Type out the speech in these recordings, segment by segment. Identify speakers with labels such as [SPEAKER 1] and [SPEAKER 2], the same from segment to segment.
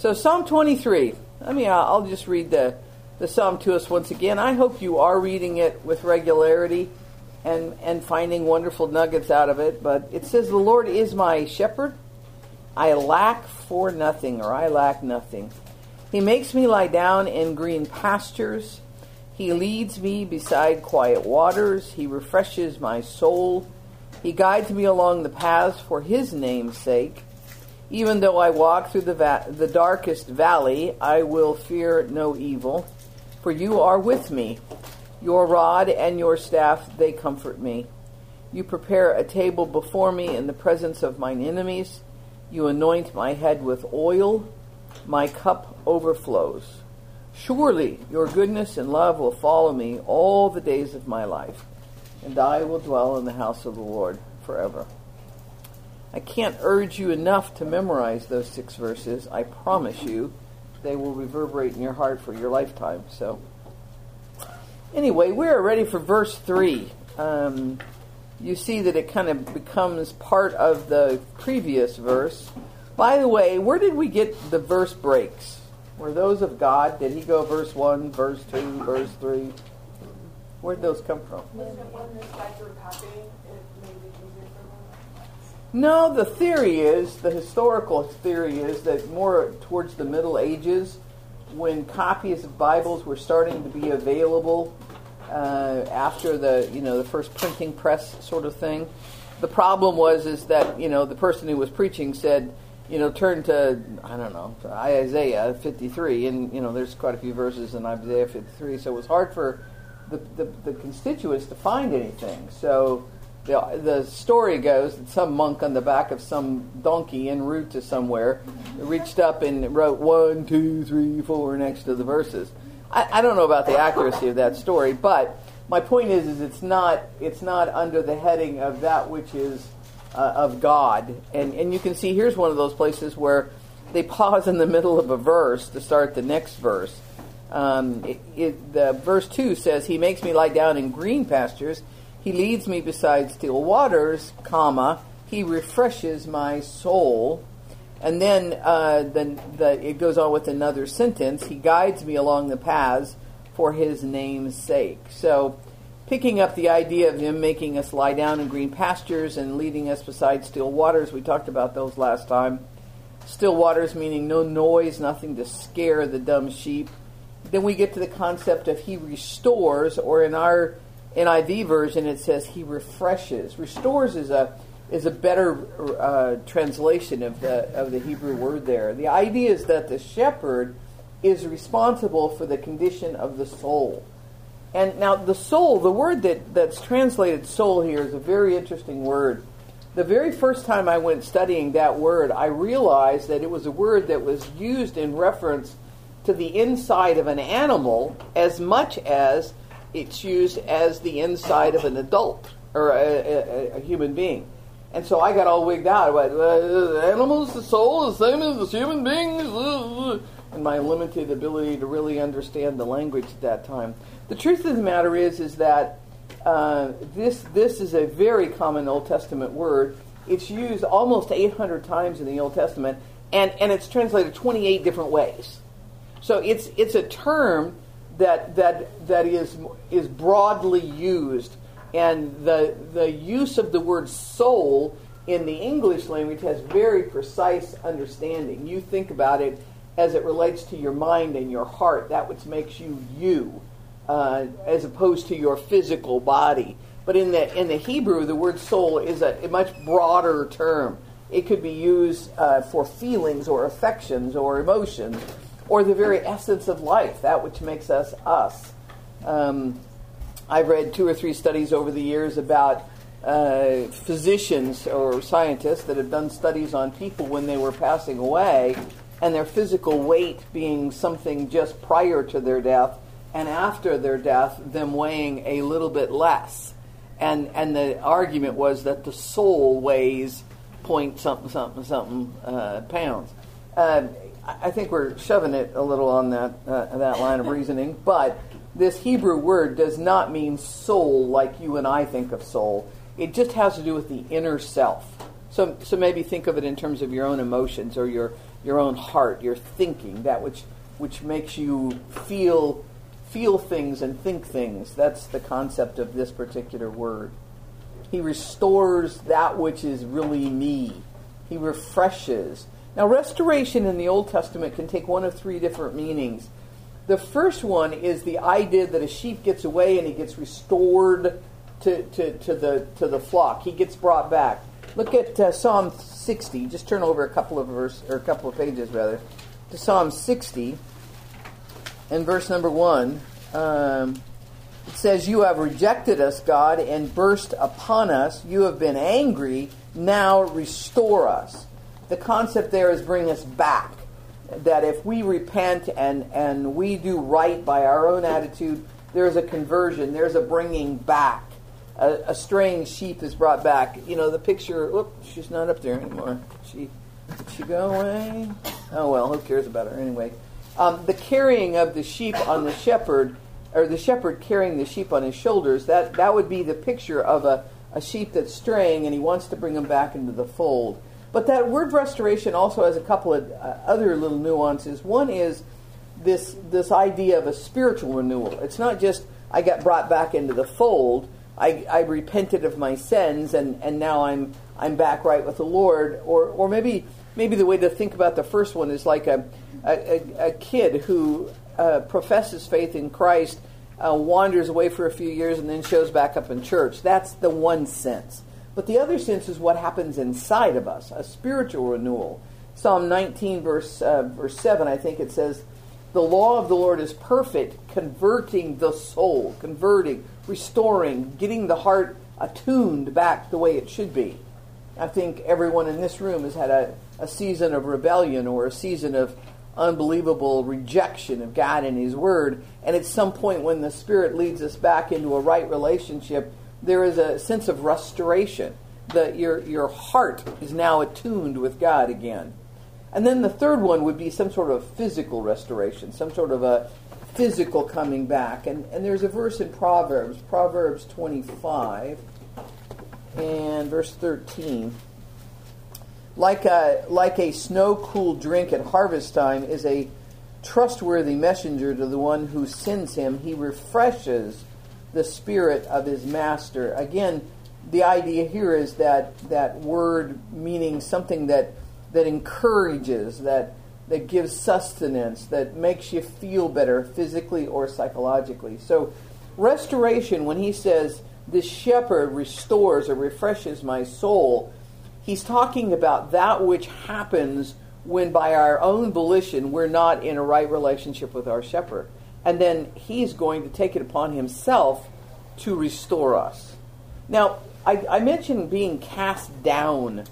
[SPEAKER 1] So Psalm 23. I'll just read the Psalm to us once again. I hope you are reading it with regularity and finding wonderful nuggets out of it. But it says, "The Lord is my shepherd. I lack for nothing," or I lack nothing. "He makes me lie down in green pastures. He leads me beside quiet waters. He refreshes my soul. He guides me along the paths for his name's sake. Even though I walk through the darkest valley, I will fear no evil, for you are with me. Your rod and your staff, they comfort me. You prepare a table before me in the presence of mine enemies. You anoint my head with oil. My cup overflows. Surely your goodness and love will follow me all the days of my life, and I will dwell in the house of the Lord forever." I can't urge you enough to memorize those 6 verses. I promise you they will reverberate in your heart for your lifetime. So, anyway, we are ready for verse 3. You see that it kind of becomes part of the previous verse. By the way, where did we get the verse breaks? Were those of God? Did he go verse 1, verse 2, verse 3? Where did those come from?
[SPEAKER 2] Wasn't it when this guy started copying, it made it easier for him?
[SPEAKER 1] No, the historical theory is that more towards the Middle Ages, when copies of Bibles were starting to be available after the first printing press sort of thing, the problem is that the person who was preaching said, turn to, to Isaiah 53, and there's quite a few verses in Isaiah 53, so it was hard for the constituents to find anything. So the story goes that some monk on the back of some donkey en route to somewhere reached up and wrote 1, 2, 3, 4 next to the verses. I don't know about the accuracy of that story, but my point is it's not under the heading of that which is of God. And you can see here's one of those places where they pause in the middle of a verse to start the next verse. The verse 2 says, "He makes me lie down in green pastures. He leads me beside still waters, comma, he refreshes my soul." And then it goes on with another sentence, "He guides me along the paths for his name's sake." So picking up the idea of him making us lie down in green pastures and leading us beside still waters. We talked about those last time. Still waters meaning no noise, nothing to scare the dumb sheep. Then we get to the concept of he restores, or in our NIV version it says he refreshes. Restores is a better translation of the Hebrew word there. The idea is that the shepherd is responsible for the condition of the soul. And now the soul, the word that's translated soul here is a very interesting word. The very first time I went studying that word, I realized that it was a word that was used in reference to the inside of an animal as much as it's used as the inside of an adult or a human being. And so I got all wigged out about animals, the soul, the same as the human beings, and my limited ability to really understand the language at that time. The truth of the matter is that this is a very common Old Testament word. It's used almost 800 times in the Old Testament, and it's translated 28 different ways. So it's a term that is broadly used, and the use of the word soul in the English language has very precise understanding. You think about it as it relates to your mind and your heart, that which makes you, as opposed to your physical body. But in the Hebrew, the word soul is a much broader term. It could be used for feelings or affections or emotions, or the very essence of life, that which makes us us. I've read 2 or 3 studies over the years about physicians or scientists that have done studies on people when they were passing away, and their physical weight being something just prior to their death, and after their death, them weighing a little bit less. And the argument was that the soul weighs point something pounds. I think we're shoving it a little on that line of reasoning, but this Hebrew word does not mean soul like you and I think of soul. It just has to do with the inner self. So maybe think of it in terms of your own emotions or your your own heart, your thinking, that which makes you feel things and think things. That's the concept of this particular word. He restores that which is really me. He refreshes. Now, restoration in the Old Testament can take one of three different meanings. The first one is the idea that a sheep gets away and he gets restored to the flock. He gets brought back. Look at Psalm 60. Just turn over a couple of pages rather to Psalm 60 and verse number 1. It says, "You have rejected us, God, and burst upon us. You have been angry. Now restore us." The concept there is bring us back. That if we repent and we do right by our own attitude, there's a conversion. There's a bringing back. A straying sheep is brought back. You know, the picture, she's not up there anymore. Did she go away? Oh, well, who cares about her anyway? The carrying of the sheep on the shepherd, or the shepherd carrying the sheep on his shoulders, that would be the picture of a sheep that's straying and he wants to bring them back into the fold. But that word restoration also has a couple of other little nuances. One is this idea of a spiritual renewal. It's not just I got brought back into the fold. I repented of my sins and now I'm back right with the Lord. Or maybe the way to think about the first one is like a kid who professes faith in Christ, wanders away for a few years and then shows back up in church. That's the one sense. But the other sense is what happens inside of us, a spiritual renewal. Psalm 19, verse 7, I think it says, "The law of the Lord is perfect, converting the soul," converting, restoring, getting the heart attuned back the way it should be. I think everyone in this room has had a season of rebellion or a season of unbelievable rejection of God and His Word, and at some point when the Spirit leads us back into a right relationship, there is a sense of restoration. That your heart is now attuned with God again. And then the third one would be some sort of physical restoration, some sort of a physical coming back. And there's a verse in Proverbs 25 and verse 13. Like a snow-cooled drink at harvest time is a trustworthy messenger to the one who sends him. He refreshes the spirit of his master. Again, the idea here is that word meaning something that encourages, that gives sustenance, that makes you feel better physically or psychologically. So restoration, when he says, "This shepherd restores or refreshes my soul," he's talking about that which happens when by our own volition we're not in a right relationship with our shepherd. And then he's going to take it upon himself to restore us. Now, I mentioned being cast down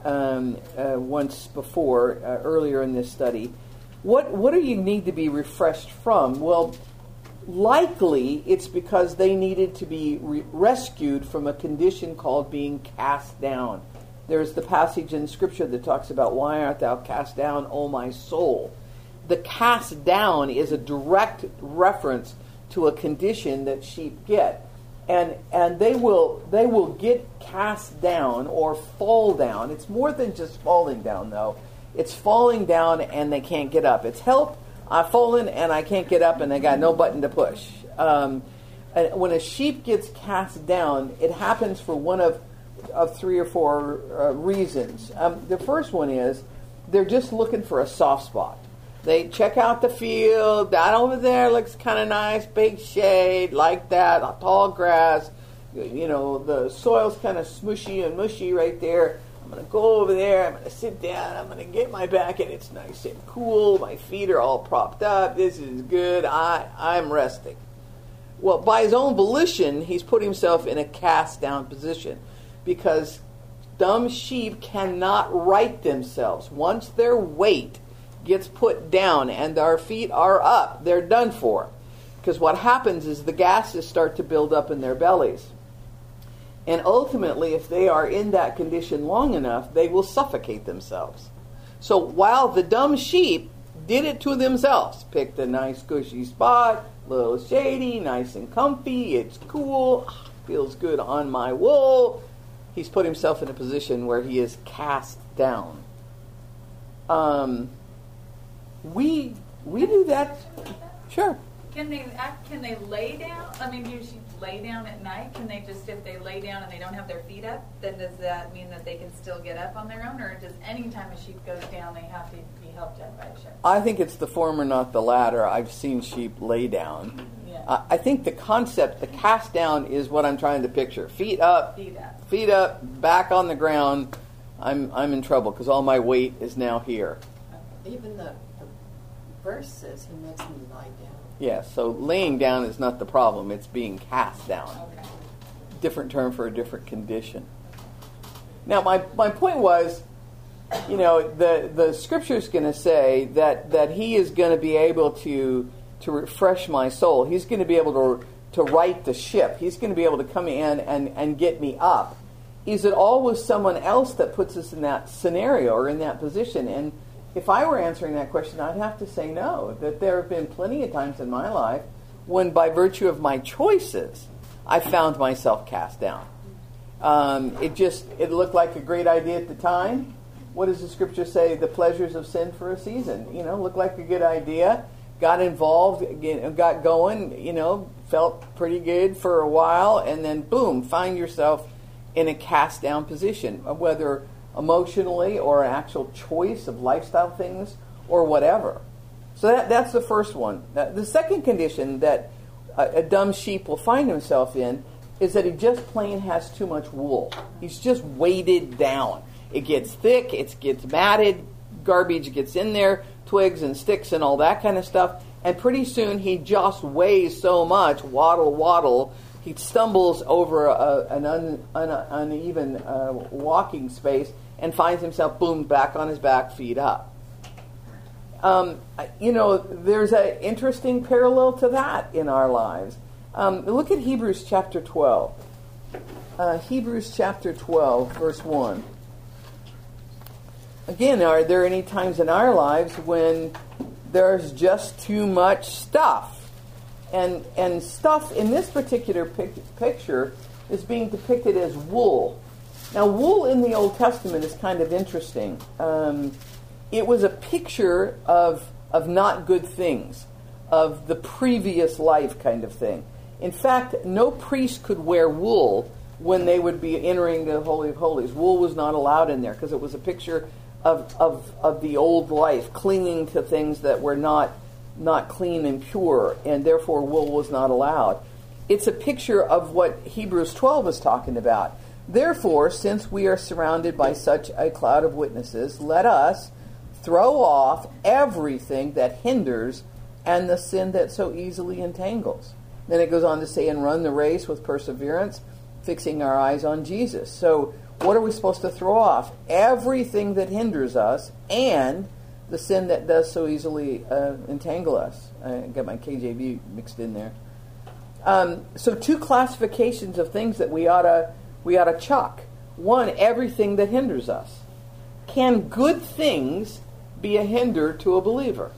[SPEAKER 1] once before, earlier in this study. What do you need to be refreshed from? Well, likely it's because they needed to be rescued from a condition called being cast down. There's the passage in Scripture that talks about, "Why art thou cast down, O my soul?" The cast down is a direct reference to a condition that sheep get. And they will get cast down or fall down. It's more than just falling down, though. It's falling down and they can't get up. It's help, I've fallen and I can't get up and I got no button to push. When a sheep gets cast down, it happens for one of 3 or 4 reasons. The first one is they're just looking for a soft spot. They check out the field. That over there looks kind of nice, big shade, like that, tall grass. You know, the soil's kind of smushy and mushy right there. I'm going to go over there. I'm going to sit down. I'm going to get my back, and it's nice and cool. My feet are all propped up. This is good. I'm resting. Well, by his own volition, he's put himself in a cast-down position because dumb sheep cannot right themselves. Once their weight gets put down and our feet are up, they're done for. Because what happens is the gases start to build up in their bellies. And ultimately, if they are in that condition long enough, they will suffocate themselves. So while the dumb sheep did it to themselves, picked a nice cushy spot, a little shady, nice and comfy, it's cool, feels good on my wool, he's put himself in a position where he is cast down. We do that. Sure.
[SPEAKER 3] Can they lay down? I mean, do she lay down at night? Can they just, if they lay down and they don't have their feet up, then does that mean that they can still get up on their own? Or does any time a sheep goes down, they have to be helped up by a shepherd?
[SPEAKER 1] I think it's the former, not the latter. I've seen sheep lay down.
[SPEAKER 3] Yeah.
[SPEAKER 1] I think the concept, the cast down, is what I'm trying to picture. Feet up, back on the ground. I'm in trouble because all my weight is now here.
[SPEAKER 4] Even the verse says he makes me lie down.
[SPEAKER 1] Yeah, so laying down is not the problem. It's being cast down.
[SPEAKER 3] Okay.
[SPEAKER 1] Different term for a different condition. Now, my point was, the scripture's going to say that he is going to be able to refresh my soul. He's going to be able to right the ship. He's going to be able to come in and get me up. Is it always someone else that puts us in that scenario or in that position? And if I were answering that question, I'd have to say no, that there have been plenty of times in my life when, by virtue of my choices, I found myself cast down. It looked like a great idea at the time. What does the scripture say? The pleasures of sin for a season. Looked like a good idea. Got involved, got going, felt pretty good for a while, and then boom, find yourself in a cast down position, whether emotionally or an actual choice of lifestyle things or whatever. So that's the first one. The second condition that a dumb sheep will find himself in is that he just plain has too much wool. He's just weighted down. It gets thick, it gets matted, garbage gets in there, twigs and sticks and all that kind of stuff, and pretty soon he just weighs so much, waddle, he stumbles over an uneven walking space and finds himself, boom, back on his back, feet up. There's an interesting parallel to that in our lives. Look at Hebrews chapter 12. Hebrews chapter 12, verse 1. Again, are there any times in our lives when there's just too much stuff? And stuff in this particular picture is being depicted as wool. Now, wool in the Old Testament is kind of interesting. It was a picture of not good things, of the previous life kind of thing. In fact, no priest could wear wool when they would be entering the Holy of Holies. Wool was not allowed in there because it was a picture of the old life, clinging to things that were not clean and pure, and therefore wool was not allowed. It's a picture of what Hebrews 12 is talking about. Therefore, since we are surrounded by such a cloud of witnesses, let us throw off everything that hinders and the sin that so easily entangles. Then it goes on to say, and run the race with perseverance, fixing our eyes on Jesus. So what are we supposed to throw off? Everything that hinders us and the sin that does so easily entangle us. I got my KJV mixed in there. So two classifications of things that we ought to chuck. One, everything that hinders us. Can good things be a hinder to a believer?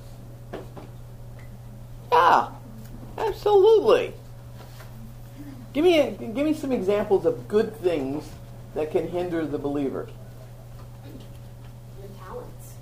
[SPEAKER 1] Yeah, absolutely. Give me some examples of good things that can hinder the believer.
[SPEAKER 4] Your talents.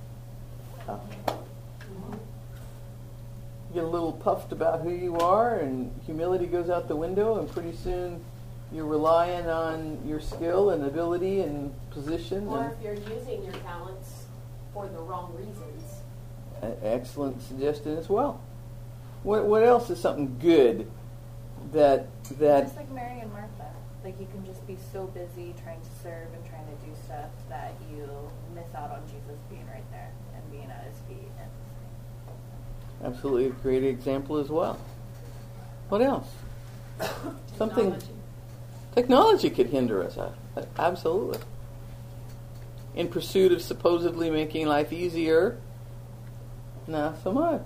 [SPEAKER 1] You get a little puffed about who you are, and humility goes out the window, and pretty soon you're relying on your skill and ability and position.
[SPEAKER 4] Or if you're using your talents for the wrong reasons.
[SPEAKER 1] Excellent suggestion as well. What else is something good that
[SPEAKER 5] just like Mary and Martha. Like, you can just be so busy trying to serve and trying to do stuff that you miss out on Jesus being right there and being at his feet.
[SPEAKER 1] Absolutely a great example as well. What else? Technology could hinder us. Absolutely. In pursuit of supposedly making life easier, not so much.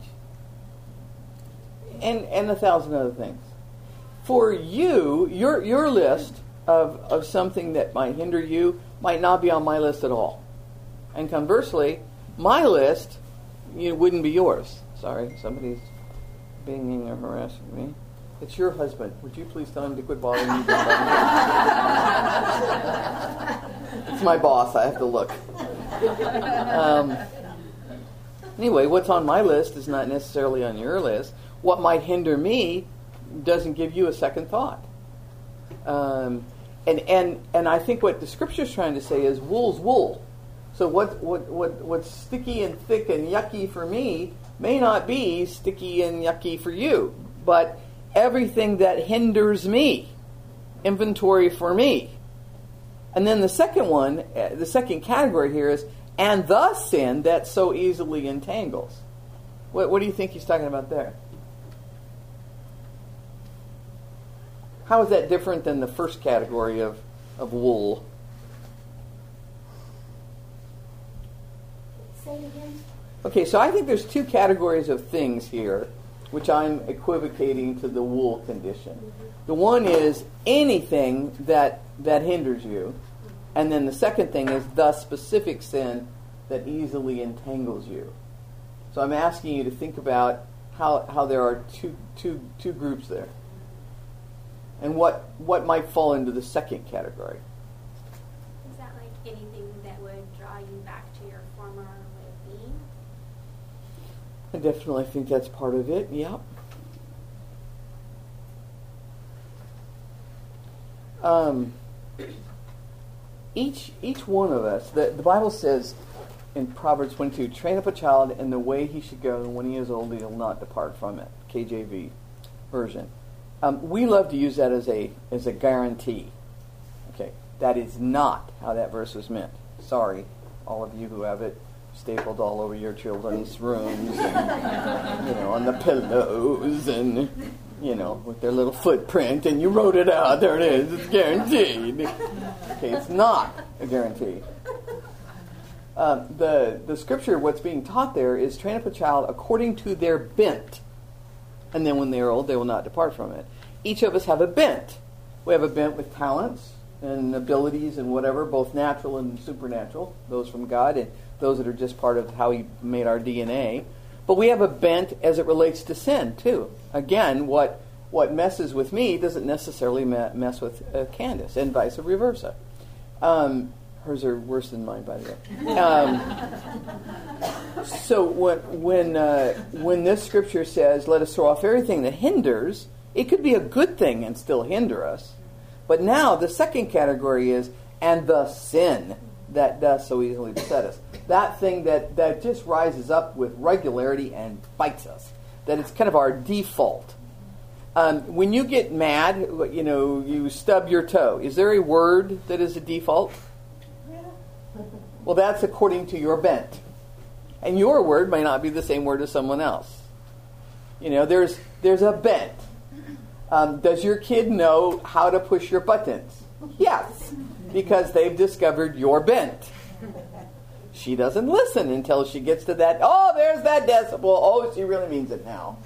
[SPEAKER 1] And 1,000 other things. For you, your list of something that might hinder you might not be on my list at all. And conversely, my list wouldn't be yours. Sorry, somebody's banging or harassing me. It's your husband. Would you please tell him to quit bothering me? It's my boss. I have to look. Anyway, what's on my list is not necessarily on your list. What might hinder me doesn't give you a second thought. And I think what the Scripture's trying to say is wool's wool. So what's sticky and thick and yucky for me may not be sticky and yucky for you. But everything that hinders me, inventory for me. And then the second category here is, and the sin that so easily entangles. What do you think he's talking about there? How is that different than the first category of wool?
[SPEAKER 6] Say it again.
[SPEAKER 1] Okay, so I think there's two categories of things here, which I'm equivocating to the wool condition. Mm-hmm. The one is anything that hinders you, and then the second thing is the specific sin that easily entangles you. So I'm asking you to think about how there are two groups there, and what might fall into the second category.
[SPEAKER 6] Is that like anything that would draw you back to your former way of being?
[SPEAKER 1] I definitely think that's part of it. Yep. Each one of us, the Bible says in Proverbs 22, train up a child in the way he should go, and when he is old, he will not depart from it. KJV version. We love to use that as a guarantee. Okay, that is not how that verse is meant. Sorry, all of you who have it stapled all over your children's rooms, and, on the pillows, and with their little footprint, and you wrote it out. There it is. It's guaranteed. Okay, it's not a guarantee. The scripture, what's being taught there is train up a child according to their bent, and then when they are old, they will not depart from it. Each of us have a bent. We have a bent with talents and abilities and whatever, both natural and supernatural, those from God and those that are just part of how He made our DNA. But we have a bent as it relates to sin, too. Again, what messes with me doesn't necessarily mess with Candace, and vice versa. Hers are worse than mine, by the way. So when this scripture says, let us throw off everything that hinders, it could be a good thing and still hinder us. But now the second category is, and the sin that does so easily beset us. That thing that just rises up with regularity and bites us. That it's kind of our default. When you get mad, you stub your toe. Is there a word that is a default? Well, that's according to your bent. And your word may not be the same word as someone else. There's a bent. Does your kid know how to push your buttons? Yes, because they've discovered your bent. She doesn't listen until she gets to that, there's that decibel. Oh, she really means it now.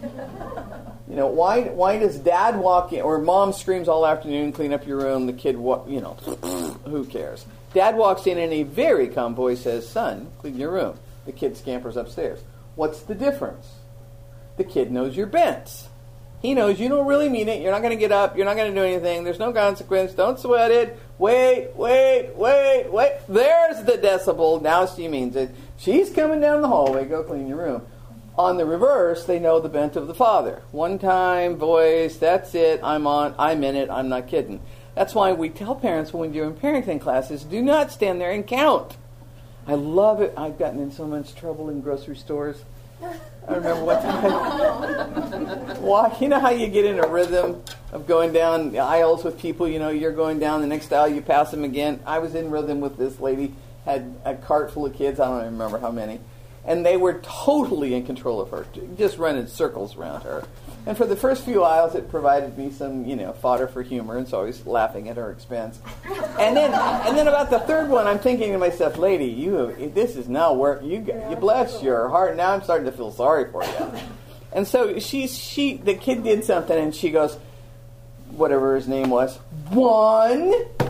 [SPEAKER 1] Why does dad walk in, or mom screams all afternoon, clean up your room, the kid, who cares? Dad walks in and a very calm voice says, son, clean your room. The kid scampers upstairs. What's the difference? The kid knows your bents. He knows you don't really mean it. You're not going to get up. You're not going to do anything. There's no consequence. Don't sweat it. Wait. There's the decibel. Now she means it. She's coming down the hallway. Go clean your room. On the reverse, they know the bent of the father. One time, voice, that's it. I'm in it. I'm not kidding. That's why we tell parents when we're doing parenting classes, do not stand there and count. I love it. I've gotten in so much trouble in grocery stores. I remember one time. Why? You know how you get in a rhythm of going down the aisles with people, you're going down the next aisle, you pass them again. I was in rhythm with this lady, had a cart full of kids, I don't even remember how many. And they were totally in control of her, just running circles around her. And for the first few aisles, it provided me some, fodder for humor, and so I was laughing at her expense. And then about the third one, I'm thinking to myself, lady, this is now work. You bless your heart. Now I'm starting to feel sorry for you. And so the kid did something, and she goes, whatever his name was, 1,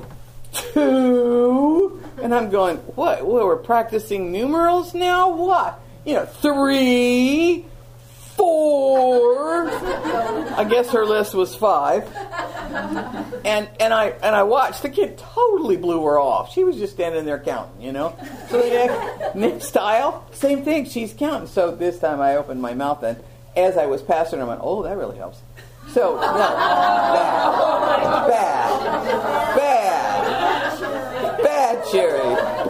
[SPEAKER 1] 2, and I'm going, what? Well, we're practicing numerals now? What? 3, 4. I guess her list was 5. And I watched. The kid totally blew her off. She was just standing there counting, you know. So the next aisle, same thing. She's counting. So this time I opened my mouth, and as I was passing her, I went, "Oh, that really helps." So bad, Cherry,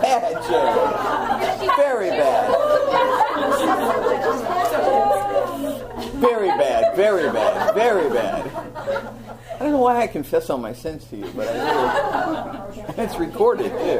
[SPEAKER 1] very bad. Very bad. I don't know why I confess all my sins to you, but I do. It's recorded, too.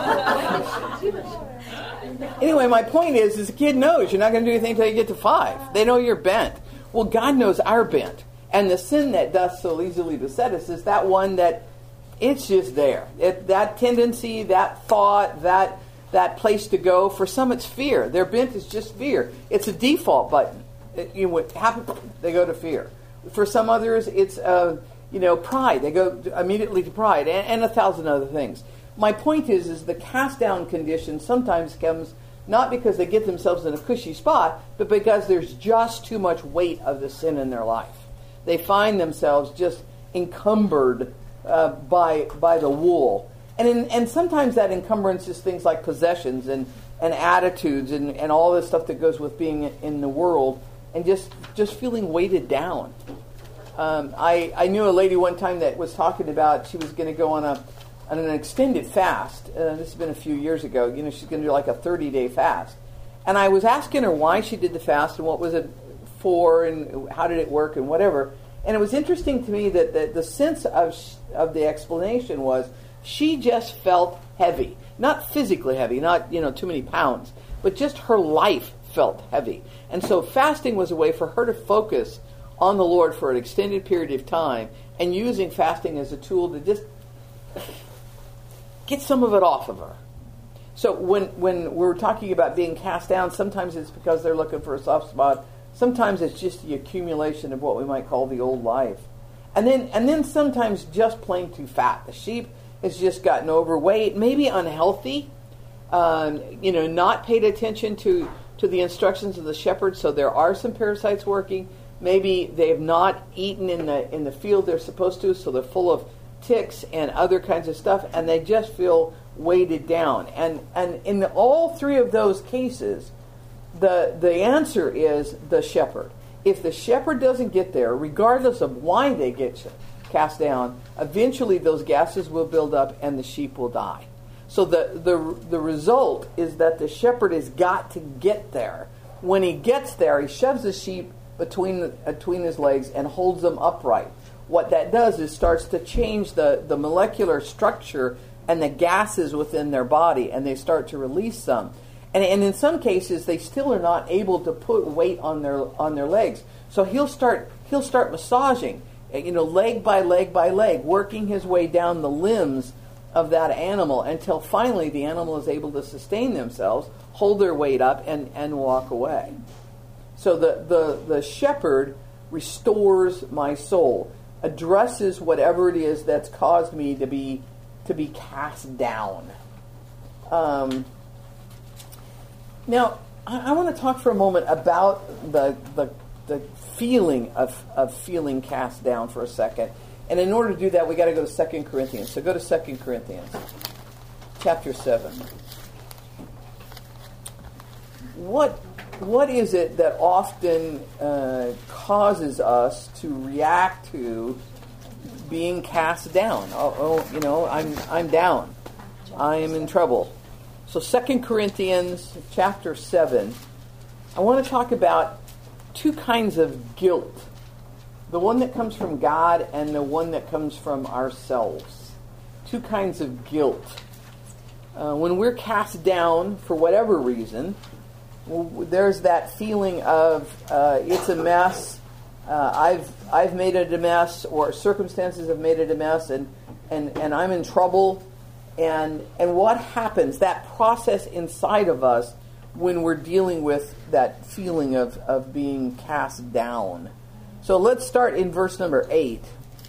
[SPEAKER 1] Anyway, my point is the kid knows you're not going to do anything until you get to 5. They know you're bent. Well, God knows our bent. And the sin that does so easily beset us is that one that it's just there. That tendency, that thought, that place to go. For some, it's fear. Their bent is just fear. It's a default button. They go to fear. For some others, it's pride. They go immediately to pride, and 1,000 other things. My point is the cast down condition sometimes comes not because they get themselves in a cushy spot, but because there's just too much weight of the sin in their life. They find themselves just encumbered by the wool. And sometimes that encumbrance is things like possessions and attitudes and all this stuff that goes with being in the world and just feeling weighted down. I knew a lady one time that was talking about she was going to go on an extended fast. This has been a few years ago. You know, she's going to do like a 30-day fast. And I was asking her why she did the fast and what was it for and how did it work and whatever. And it was interesting to me that the sense of the explanation was she just felt heavy. Not physically heavy, not too many pounds, but just her life felt heavy. And so fasting was a way for her to focus on the Lord for an extended period of time and using fasting as a tool to just get some of it off of her. So when we're talking about being cast down, sometimes it's because they're looking for a soft spot. Sometimes it's just the accumulation of what we might call the old life. And then sometimes just plain too fat. The sheep has just gotten overweight, maybe unhealthy, not paid attention to the instructions of the shepherd, so there are some parasites working. Maybe they have not eaten in the field they're supposed to, so they're full of ticks and other kinds of stuff, and they just feel weighted down. And in all 3 of those cases, the answer is the shepherd. If the shepherd doesn't get there, regardless of why they get cast down, eventually those gases will build up and the sheep will die. So the result is that the shepherd has got to get there. When he gets there, he shoves the sheep between his legs and holds them upright. What that does is starts to change the molecular structure and the gases within their body, and they start to release some. And in some cases, they still are not able to put weight on their legs. So he'll start massaging, leg by leg by leg, working his way down the limbs of that animal until finally the animal is able to sustain themselves, hold their weight up, and walk away. So the shepherd restores my soul, addresses whatever it is that's caused me to be cast down. Now, I want to talk for a moment about the feeling of feeling cast down for a second. And in order to do that, we got to go to 2 Corinthians. So go to 2 Corinthians, chapter 7. What is it that often causes us to react to being cast down? I'm down. I am in trouble. So 2 Corinthians chapter 7, I want to talk about 2 kinds of guilt. The one that comes from God and the one that comes from ourselves. 2 kinds of guilt. When we're cast down for whatever reason, there's that feeling of it's a mess. I've made it a mess, or circumstances have made it a mess, and I'm in trouble. And what happens? That process inside of us when we're dealing with that feeling of being cast down. So let's start in verse number 8.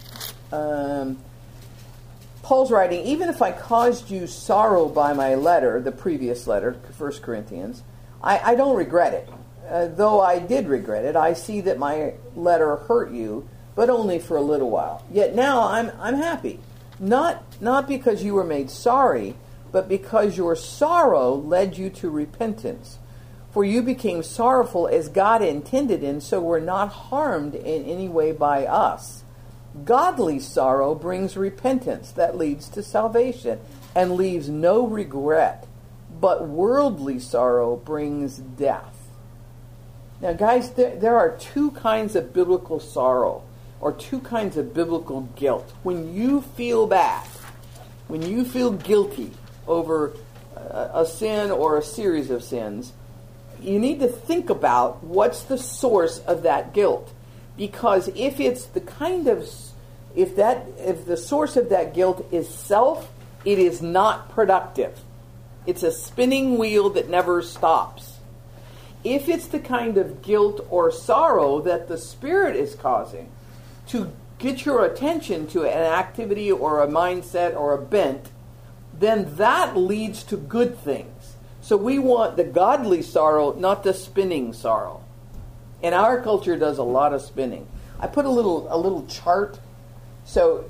[SPEAKER 1] Paul's writing, even if I caused you sorrow by my letter, the previous letter, 1 Corinthians, I don't regret it. Though I did regret it, I see that my letter hurt you, but only for a little while. Yet now I'm happy. Not because you were made sorry, but because your sorrow led you to repentance. For you became sorrowful as God intended, and so were not harmed in any way by us. Godly sorrow brings repentance that leads to salvation and leaves no regret, but worldly sorrow brings death. Now, guys, there are two kinds of biblical sorrow, or two kinds of biblical guilt. When you feel bad, when you feel guilty over a sin or a series of sins, you need to think about what's the source of that guilt. Because if it's the kind of, if the source of that guilt is self, it is not productive. It's a spinning wheel that never stops. If it's the kind of guilt or sorrow that the Spirit is causing to get your attention to an activity or a mindset or a bent, then that leads to good things. So we want the godly sorrow, not the spinning sorrow. And our culture does a lot of spinning. I put a little chart. So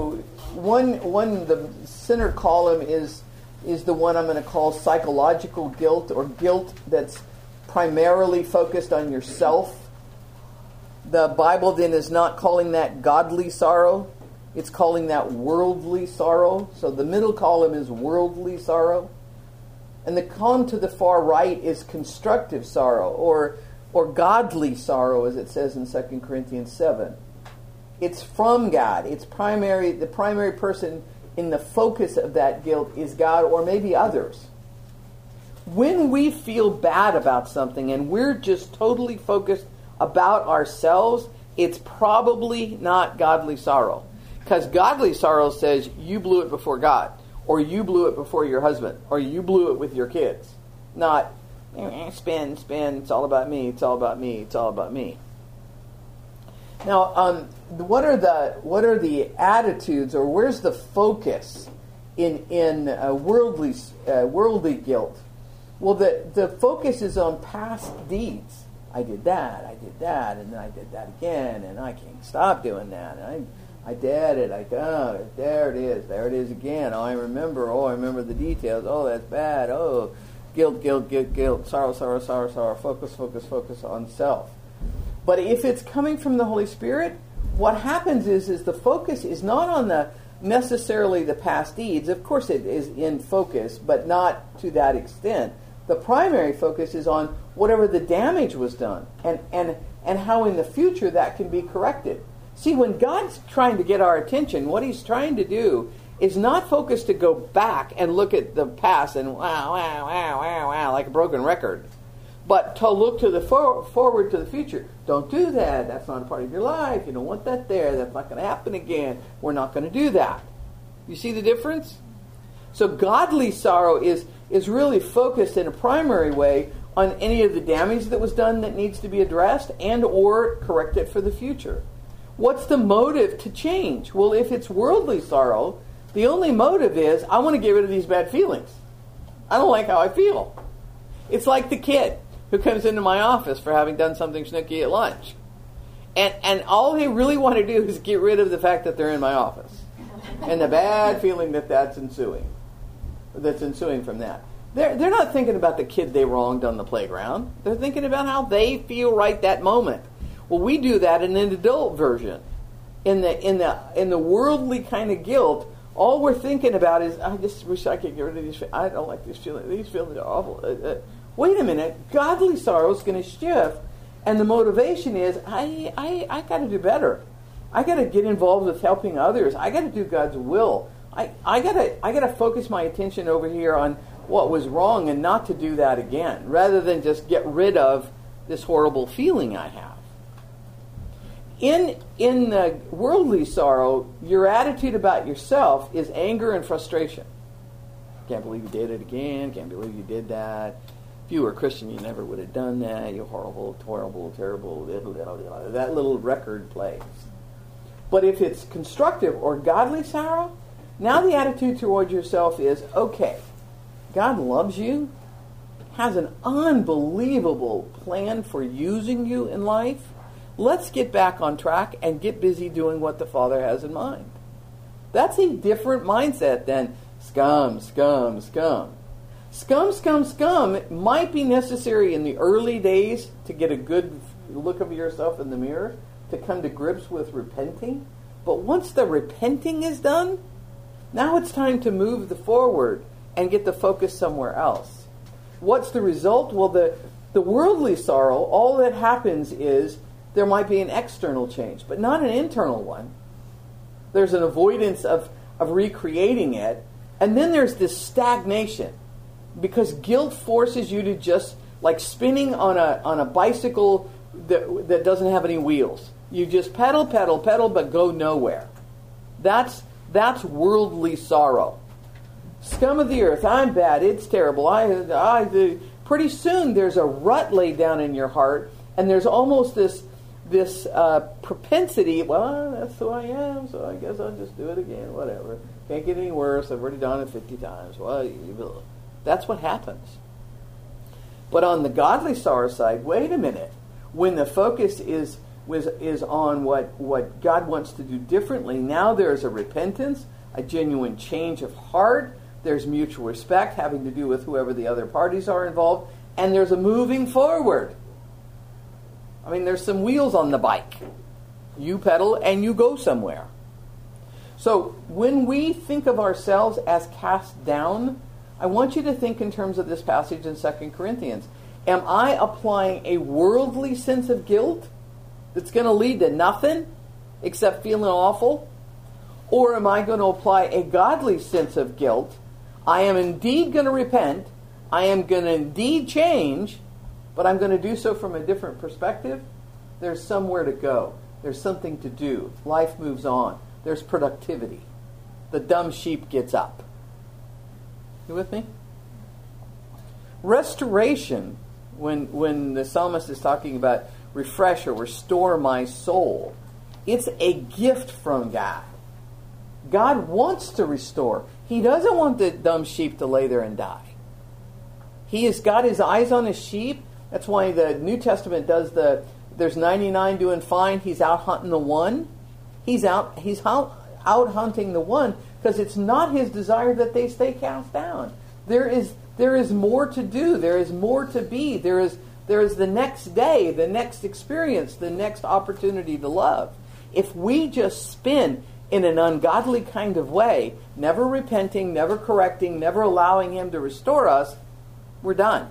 [SPEAKER 1] the center column is the one I'm going to call psychological guilt, or guilt that's primarily focused on yourself. The Bible then is not calling that godly sorrow. It's calling that worldly sorrow. So the middle column is worldly sorrow. And the column to the far right is constructive sorrow, or godly sorrow, as it says in 2 Corinthians 7. It's from God. It's the primary person in the focus of that guilt is God, or maybe others. When we feel bad about something and we're just totally focused about ourselves, it's probably not godly sorrow. Because godly sorrow says you blew it before God, or you blew it before your husband, or you blew it with your kids. Not, spin, it's all about me, it's all about me, it's all about me. Now, what are the attitudes, or where's the focus in worldly guilt? Well, the focus is on past deeds. I did that, and then I did that again, and I can't stop doing that. And I did it. There it is again. I remember the details. Oh, that's bad. Oh, guilt. Sorrow. Focus on self. But if it's coming from the Holy Spirit, what happens is the focus is not on necessarily the past deeds. Of course it is in focus, but not to that extent. The primary focus is on whatever the damage was done and how in the future that can be corrected. See, when God's trying to get our attention, what He's trying to do is not focus to go back and look at the past and wow, like a broken record, but to look to the forward to the future. Don't do that. That's not a part of your life. You don't want that there. That's not going to happen again. We're not going to do that. You see the difference? So godly sorrow is really focused in a primary way on any of the damage that was done that needs to be addressed and or corrected for the future. What's the motive to change? Well, if it's worldly sorrow, the only motive is, I want to get rid of these bad feelings. I don't like how I feel. It's like the kid who comes into my office for having done something snooky at lunch. And all they really want to do is get rid of the fact that they're in my office. And the bad feeling that's ensuing from that. They're not thinking about the kid they wronged on the playground. They're thinking about how they feel right that moment. Well, we do that in an adult version. In the worldly kind of guilt, all we're thinking about is, I just wish I could get rid of these. I don't like these feelings. These feelings are awful. Wait a minute. Godly sorrow is going to shift, and the motivation is, I got to do better. I got to get involved with helping others. I got to do God's will. I got to focus my attention over here on what was wrong and not to do that again, rather than just get rid of this horrible feeling I have. In the worldly sorrow, your attitude about yourself is anger and frustration. Can't believe you did it again. Can't believe you did that. If you were a Christian, you never would have done that. You're horrible, terrible. That little record plays. But if it's constructive or godly sorrow, now the attitude towards yourself is, okay, God loves you, has an unbelievable plan for using you in life. Let's get back on track and get busy doing what the Father has in mind. That's a different mindset than scum, scum, scum. Scum, scum, scum might be necessary in the early days to get a good look of yourself in the mirror, to come to grips with repenting. But once the repenting is done, now it's time to move the forward and get the focus somewhere else. What's the result? Well, the worldly sorrow, all that happens is there might be an external change, but not an internal one. There's an avoidance of recreating it, and then there's this stagnation, because guilt forces you to just, like spinning on a bicycle that doesn't have any wheels. You just pedal, pedal, pedal, but go nowhere. That's worldly sorrow. Scum of the earth, I'm bad, it's terrible. Pretty soon there's a rut laid down in your heart, and there's almost this propensity, well, that's who I am, so I guess I'll just do it again, whatever. Can't get any worse, I've already done it 50 times. Well, that's what happens. But on the godly sorrow side, wait a minute. When the focus is on what God wants to do differently, now there's a repentance, a genuine change of heart, there's mutual respect having to do with whoever the other parties are involved, and there's a moving forward. I mean, there's some wheels on the bike. You pedal and you go somewhere. So when we think of ourselves as cast down, I want you to think in terms of this passage in 2 Corinthians. Am I applying a worldly sense of guilt that's going to lead to nothing except feeling awful? Or am I going to apply a godly sense of guilt? I am indeed going to repent. I am going to indeed change, but I'm going to do so from a different perspective. There's somewhere to go. There's something to do. Life moves on. There's productivity. The dumb sheep gets up. You with me? Restoration, when the psalmist is talking about refresh or restore my soul, it's a gift from God. God wants to restore. He doesn't want the dumb sheep to lay there and die. He has got his eyes on his sheep. That's why the New Testament does there's 99 doing fine, he's out hunting the one. He's out hunting the one because it's not his desire that they stay cast down. There is more to do. There is more to be. There is the next day, the next experience, the next opportunity to love. If we just spin in an ungodly kind of way, never repenting, never correcting, never allowing him to restore us, we're done.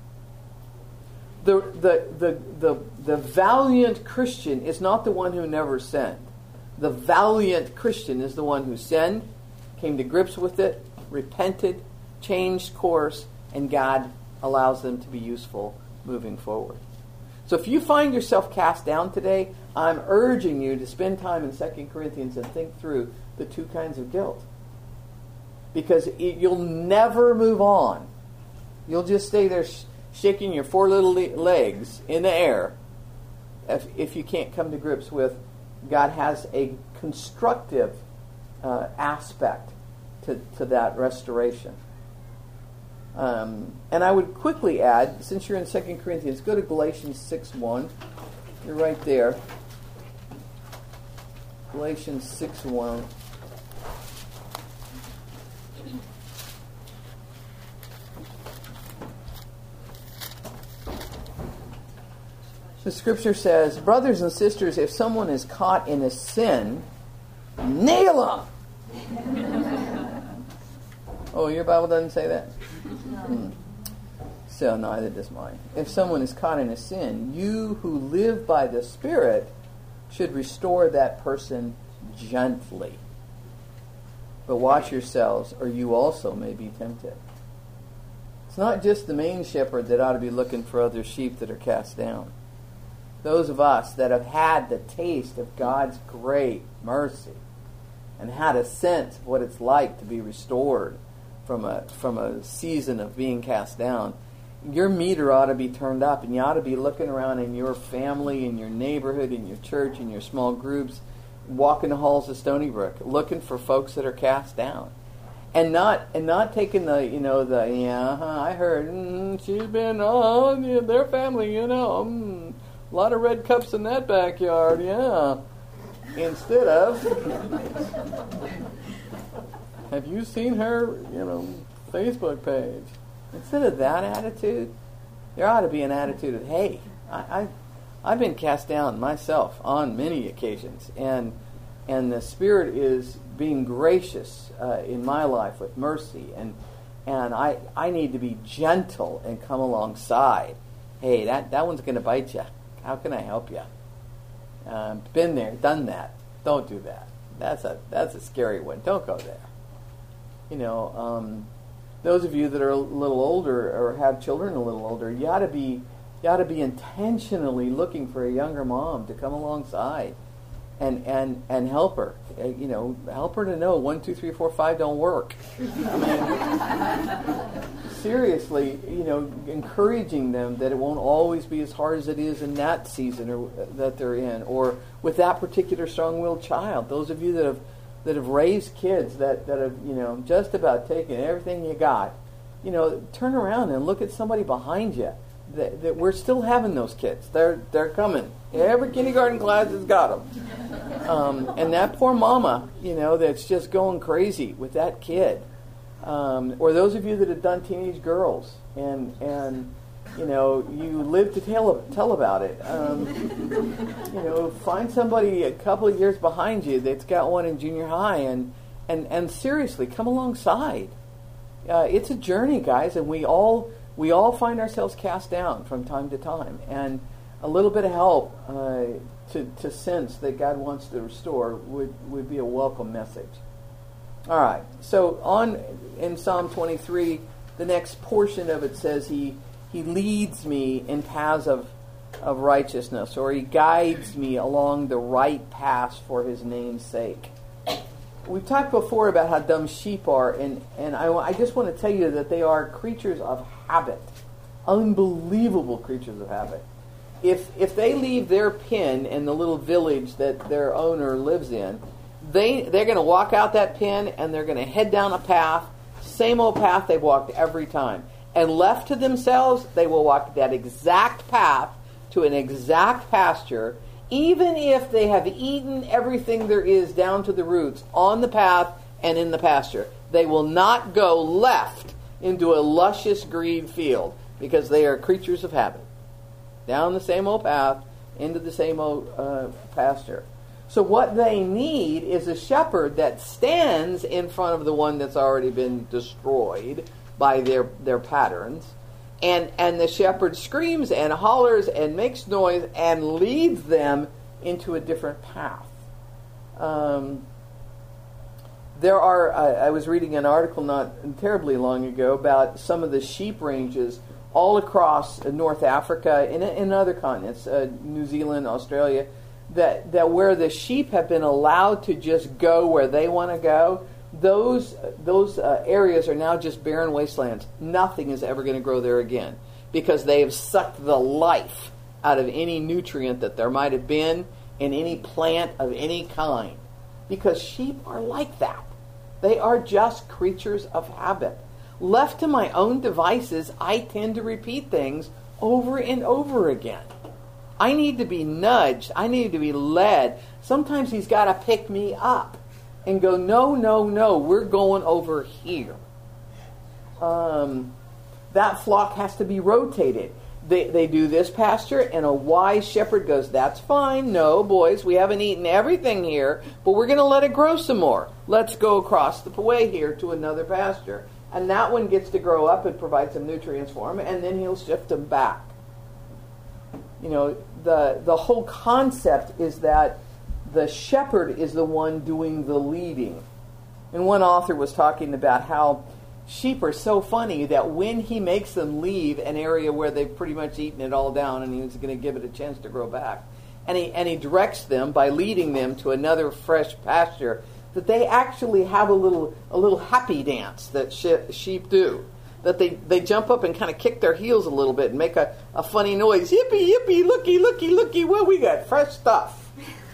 [SPEAKER 1] The valiant Christian is not the one who never sinned. The valiant Christian is the one who sinned, came to grips with it, repented, changed course, and God allows them to be useful moving forward. So if you find yourself cast down today, I'm urging you to spend time in 2 Corinthians and think through the two kinds of guilt. Because you'll never move on. You'll just stay there shaking your four little legs in the air if you can't come to grips with God has a constructive aspect to that restoration. And I would quickly add, since you're in 2 Corinthians, go to Galatians 6:1. You're right there. Galatians 6:1. The scripture says, brothers and sisters, if someone is caught in a sin, nail him! Oh, your Bible doesn't say that? So neither does mine. If someone is caught in a sin, you who live by the Spirit should restore that person gently. But watch yourselves, or you also may be tempted. It's not just the main shepherd that ought to be looking for other sheep that are cast down. Those of us that have had the taste of God's great mercy and had a sense of what it's like to be restored from a season of being cast down, your meter ought to be turned up, and you ought to be looking around in your family, in your neighborhood, in your church, in your small groups, walking the halls of Stony Brook, looking for folks that are cast down, and not taking I heard she's been on their family, A lot of red cups in that backyard, yeah. Instead of, have you seen her, Facebook page? Instead of that attitude, there ought to be an attitude of, hey, I've been cast down myself on many occasions, and the Spirit is being gracious in my life with mercy, and I need to be gentle and come alongside. Hey, that one's going to bite you. How can I help you? Been there, done that. Don't do that. That's a scary one. Don't go there. Those of you that are a little older or have children a little older, you ought to be intentionally looking for a younger mom to come alongside and help her. Help her to know 1, 2, 3, 4, 5 don't work. I mean, seriously, encouraging them that it won't always be as hard as it is in that season or that they're in, or with that particular strong-willed child. Those of you that have raised kids that have just about taken everything you got, turn around and look at somebody behind you. That we're still having those kids. They're coming. Every kindergarten class has got them. And that poor mama, that's just going crazy with that kid. Or those of you that have done teenage girls and you live to tell about it. Find somebody a couple of years behind you that's got one in junior high and seriously come alongside. It's a journey, guys, and we all find ourselves cast down from time to time, and a little bit of help to sense that God wants to restore would be a welcome message. All right, so on in Psalm 23, the next portion of it says He leads me in paths of righteousness, or He guides me along the right paths for His name's sake. We've talked before about how dumb sheep are, and I just want to tell you that they are creatures of habit. Unbelievable creatures of habit. If they leave their pen in the little village that their owner lives in, they're going to walk out that pen and they're going to head down a path, same old path they've walked every time. And left to themselves, they will walk that exact path to an exact pasture, even if they have eaten everything there is down to the roots on the path and in the pasture. They will not go left into a luscious green field because they are creatures of habit. Down the same old path, into the same old pasture. So what they need is a shepherd that stands in front of the one that's already been destroyed by their patterns. And the shepherd screams and hollers and makes noise and leads them into a different path. I was reading an article not terribly long ago about some of the sheep ranges all across North Africa and in other continents, New Zealand, Australia, that where the sheep have been allowed to just go where they want to go, those areas are now just barren wastelands. Nothing is ever going to grow there again because they have sucked the life out of any nutrient that there might have been in any plant of any kind. Because sheep are like that. They are just creatures of habit. Left to my own devices, I tend to repeat things over and over again. I need to be nudged. I need to be led. Sometimes He's got to pick me up and go, no, we're going over here. That flock has to be rotated. They do this pasture, and a wise shepherd goes, that's fine. No, boys, we haven't eaten everything here, but we're going to let it grow some more. Let's go across the way here to another pasture. And that one gets to grow up and provide some nutrients for him, and then He'll shift them back. The whole concept is that the shepherd is the one doing the leading. And one author was talking about how sheep are so funny that when He makes them leave an area where they've pretty much eaten it all down and He's going to give it a chance to grow back, and he directs them by leading them to another fresh pasture, that they actually have a little happy dance that sheep do. That they jump up and kind of kick their heels a little bit and make a funny noise. Yippee, yippee, looky, well, we got fresh stuff.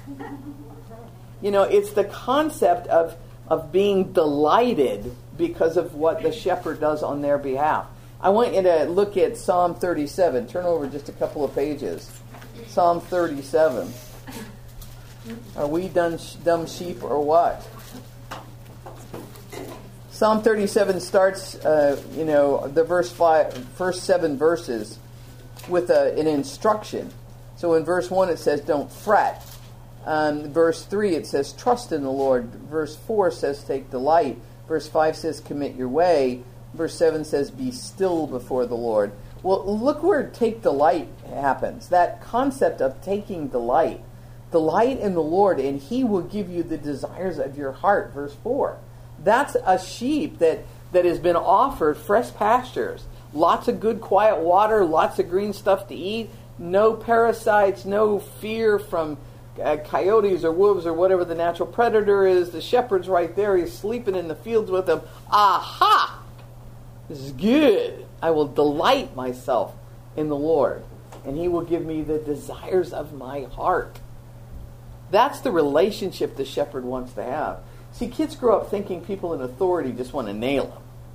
[SPEAKER 1] It's the concept of being delighted because of what the shepherd does on their behalf. I want you to look at Psalm 37. Turn over just a couple of pages. Psalm 37. Are we dumb sheep or what? Psalm 37 starts, the first 7 verses with an instruction. So in verse 1 it says, don't fret. Verse 3 it says, trust in the Lord. Verse 4 says, take delight. Verse 5 says, commit your way. Verse 7 says, be still before the Lord. Well, look where take delight happens. That concept of taking delight. Delight in the Lord, and He will give you the desires of your heart. Verse 4. That's a sheep that has been offered fresh pastures. Lots of good, quiet water, lots of green stuff to eat, no parasites, no fear from coyotes or wolves or whatever the natural predator is. The shepherd's right there. He's sleeping in the fields with them. Aha! This is good. I will delight myself in the Lord, and He will give me the desires of my heart. That's the relationship the shepherd wants to have. See, kids grow up thinking people in authority just want to nail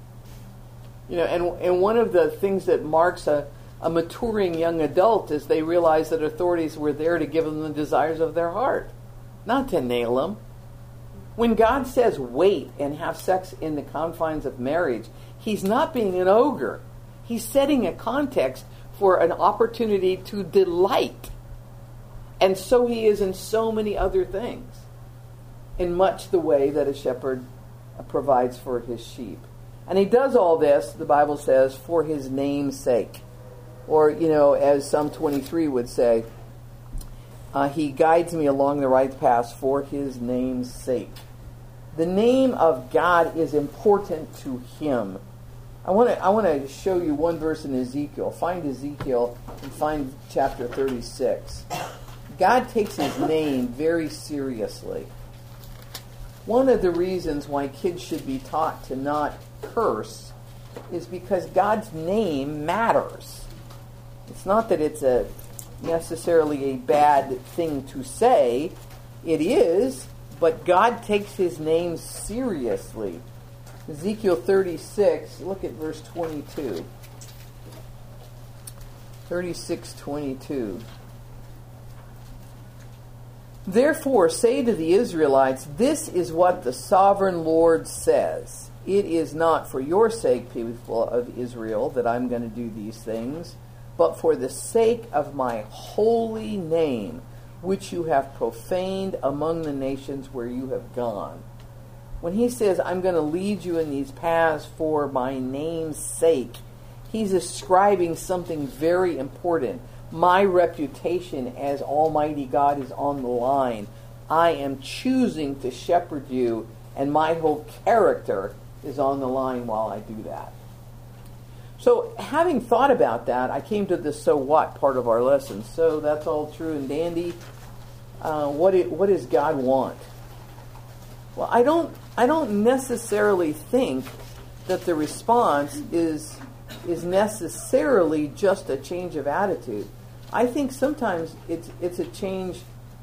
[SPEAKER 1] them. And one of the things that marks a maturing young adult is they realize that authorities were there to give them the desires of their heart, not to nail them. When God says wait and have sex in the confines of marriage, He's not being an ogre. He's setting a context for an opportunity to delight. And so He is in so many other things, in much the way that a shepherd provides for his sheep. And He does all this, the Bible says, for His name's sake. Or, as Psalm 23 would say, He guides me along the right path for His name's sake. The name of God is important to Him. I want to show you one verse in Ezekiel. Find Ezekiel and find chapter 36. God takes His name very seriously. One of the reasons why kids should be taught to not curse is because God's name matters. It's not that it's necessarily a bad thing to say. It is, but God takes His name seriously. Ezekiel 36, look at verse 22. 36:22. Therefore say to the Israelites, this is what the sovereign Lord says. It is not for your sake, people of Israel, that I'm going to do these things, but for the sake of my holy name, which you have profaned among the nations where you have gone. When He says, I'm going to lead you in these paths for my name's sake, He's ascribing something very important. My reputation as Almighty God is on the line. I am choosing to shepherd you, and my whole character is on the line while I do that. So, having thought about that, I came to the so what part of our lesson. So, that's all true and dandy. What does God want? Well, I don't necessarily think that the response is necessarily just a change of attitude. I think sometimes it's a change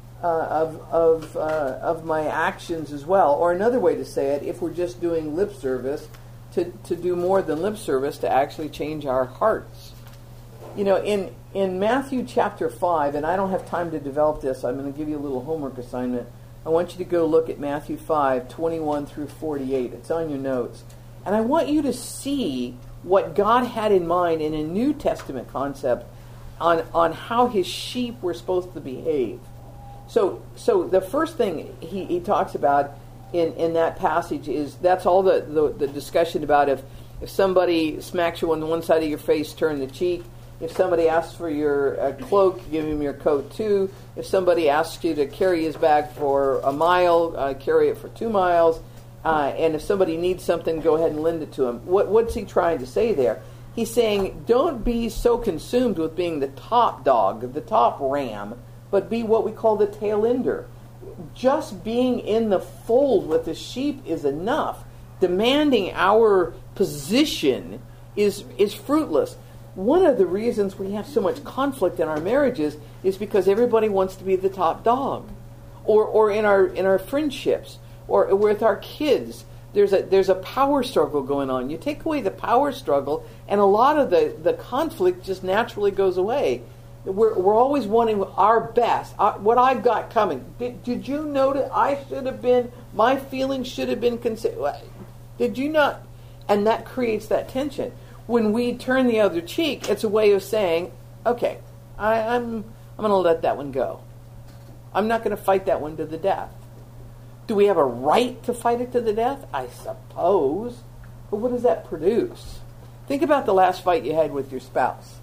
[SPEAKER 1] of my actions as well. Or another way to say it, if we're just doing lip service, to do more than lip service, to actually change our hearts. In Matthew chapter 5, and I don't have time to develop this, I'm going to give you a little homework assignment. I want you to go look at Matthew 5, 21 through 48. It's on your notes. And I want you to see what God had in mind in a New Testament concept on how His sheep were supposed to behave. So the first thing he talks about in that passage is, that's all the discussion about if somebody smacks you on one side of your face, turn the cheek. If somebody asks for your cloak, give him your coat too. If somebody asks you to carry his bag for a mile, carry it for 2 miles. And if somebody needs something, go ahead and lend it to him. What's he trying to say there? He's saying, don't be so consumed with being the top dog, the top ram, but be what we call the tail ender. Just being in the fold with the sheep is enough. Demanding our position is fruitless. One of the reasons we have so much conflict in our marriages is because everybody wants to be the top dog. Or in our friendships, or with our kids. There's a power struggle going on. You take away the power struggle, and a lot of the conflict just naturally goes away. We're always wanting our best, what I've got coming. Did you notice my feelings should have been considered? Did you not? And that creates that tension. When we turn the other cheek, it's a way of saying, okay, I'm going to let that one go. I'm not going to fight that one to the death. Do we have a right to fight it to the death? I suppose. But what does that produce? Think about the last fight you had with your spouse.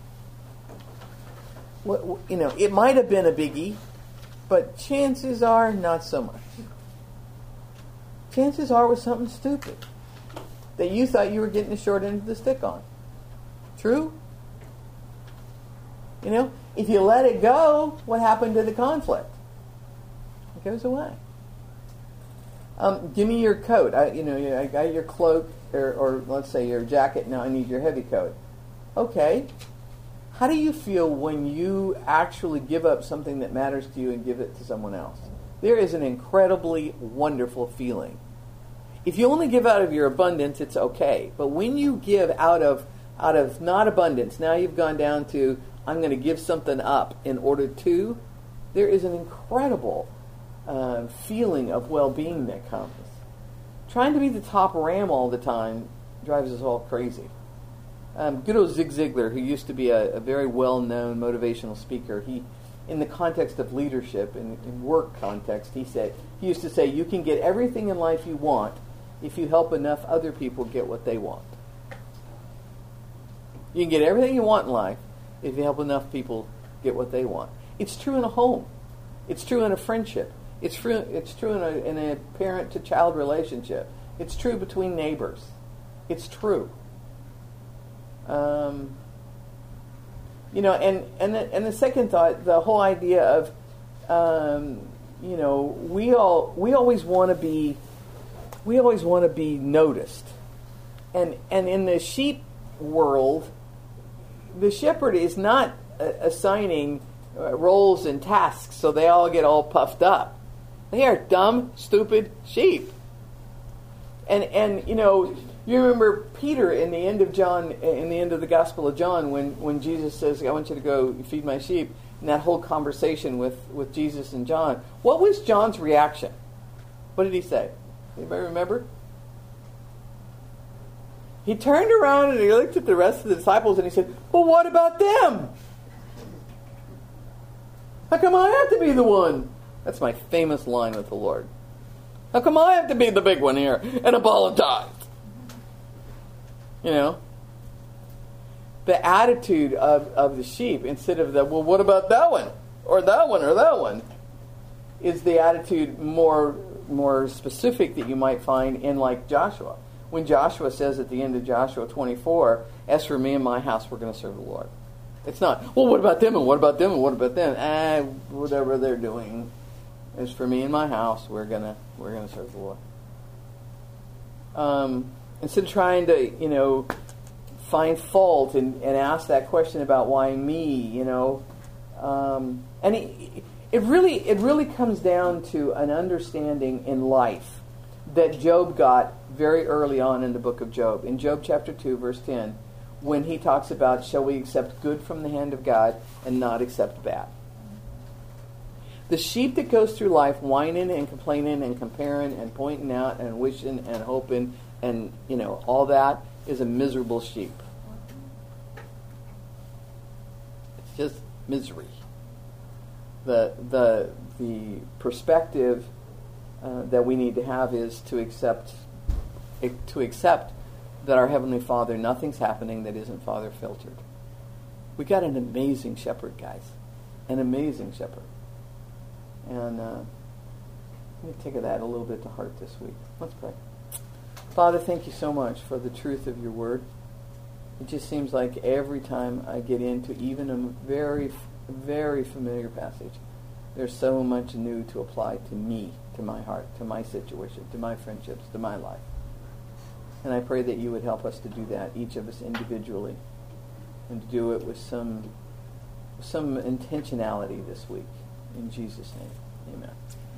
[SPEAKER 1] It might have been a biggie, but chances are not so much. Chances are it was something stupid that you thought you were getting the short end of the stick on. True? If you let it go, what happened to the conflict? It goes away. Give me your coat. I got your cloak, or let's say your jacket. Now I need your heavy coat. Okay. How do you feel when you actually give up something that matters to you and give it to someone else? There is an incredibly wonderful feeling. If you only give out of your abundance, it's okay. But when you give out of not abundance, now you've gone down to, I'm going to give something up in order to, there is an incredible feeling of well-being that comes. Trying to be the top ram all the time drives us all crazy. Good old Zig Ziglar, who used to be a very well-known motivational speaker, he, in the context of leadership, in work context, he used to say, you can get everything in life you want if you help enough other people get what they want. You can get everything you want in life if you help enough people get what they want. It's true in a home. It's true in a friendship. It's true in a parent-to-child relationship. It's true between neighbors. It's true. And the second thought, the whole idea of, we always want to be noticed, and in the sheep world, the shepherd is not assigning roles and tasks so they all get all puffed up. They are dumb, stupid sheep. And you remember Peter in the end of the Gospel of John, when Jesus says, I want you to go feed my sheep, and that whole conversation with Jesus and John. What was John's reaction? What did he say? Anybody remember? He turned around and he looked at the rest of the disciples and he said, well, what about them? How come I have to be the one? That's my famous line with the Lord. How come I have to be the big one here and apologize? The attitude of the sheep, instead of the, well, what about that one? Or that one, or that one, is the attitude more specific that you might find in like Joshua. When Joshua says at the end of Joshua 24, as for me and my house, we're going to serve the Lord. It's not, well, what about them, and what about them, and what about them? Whatever they're doing. As for me and my house, we're gonna serve the Lord. Instead of trying to, find fault and ask that question about why me, and it really comes down to an understanding in life that Job got very early on in the book of Job. In Job chapter 2, verse 10, when he talks about, shall we accept good from the hand of God and not accept bad? The sheep that goes through life whining and complaining and comparing and pointing out and wishing and hoping and, all that is a miserable sheep. It's just misery. The perspective that we need to have is to accept that our Heavenly Father, nothing's happening that isn't Father filtered. We got an amazing shepherd, guys. An amazing shepherd. And let me take that a little bit to heart this week. Let's pray. Father, thank you so much for the truth of your word. It just seems like every time I get into even a very, very familiar passage, there's so much new to apply to me, to my heart, to my situation, to my friendships, to my life. And I pray that you would help us to do that, each of us individually, and to do it with some intentionality this week. In Jesus' name, amen.